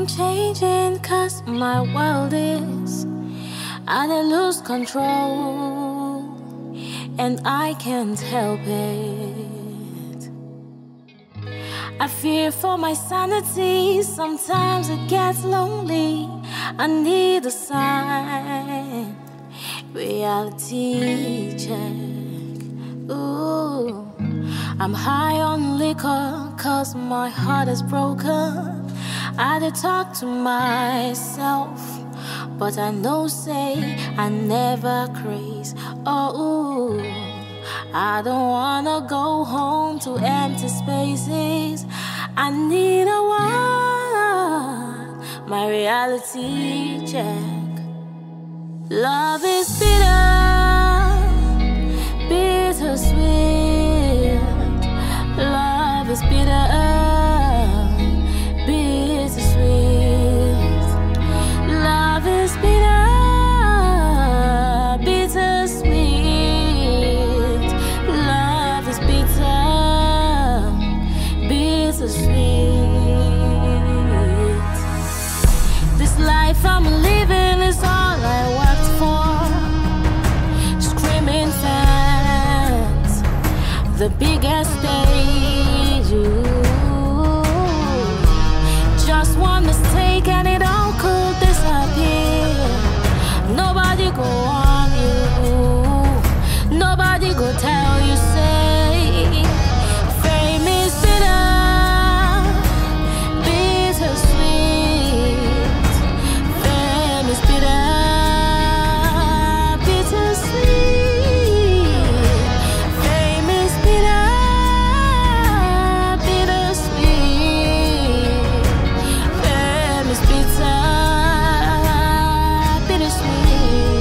am changing, 'cause my world is, I lose control, and I can't help it. I fear for my sanity, sometimes it gets lonely. I need a sign, reality check. Ooh, I'm high on liquor, 'cause my heart is broken. I did talk to myself, but I know say I never craze. Oh, I don't wanna go home to empty spaces. I need a one, my reality check. Love is bitter, bittersweet. Love is bitter, bittersweet. Love is bitter, bittersweet. Love is bitter, bittersweet. This life I'm living is all I worked for. Screaming fans, the biggest stage. Just one mistake and it all could disappear. Nobody go on you, nobody go tell you say fame is bitter, bittersweet. Fame is bitter, bittersweet. Fame is bitter, bittersweet. Fame is bitter, bittersweet.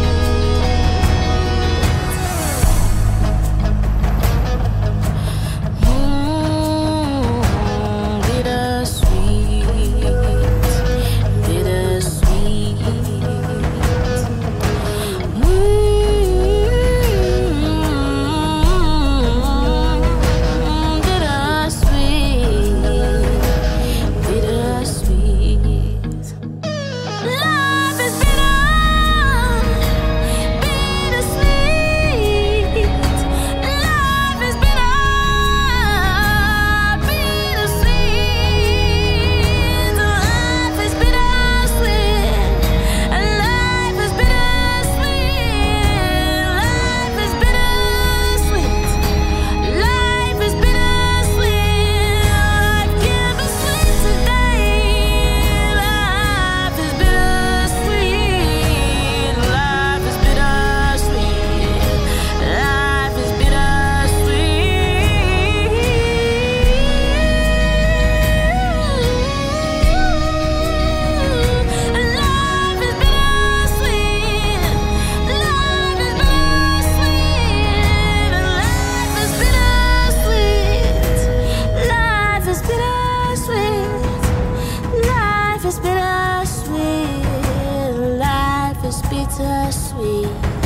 Life is bittersweet.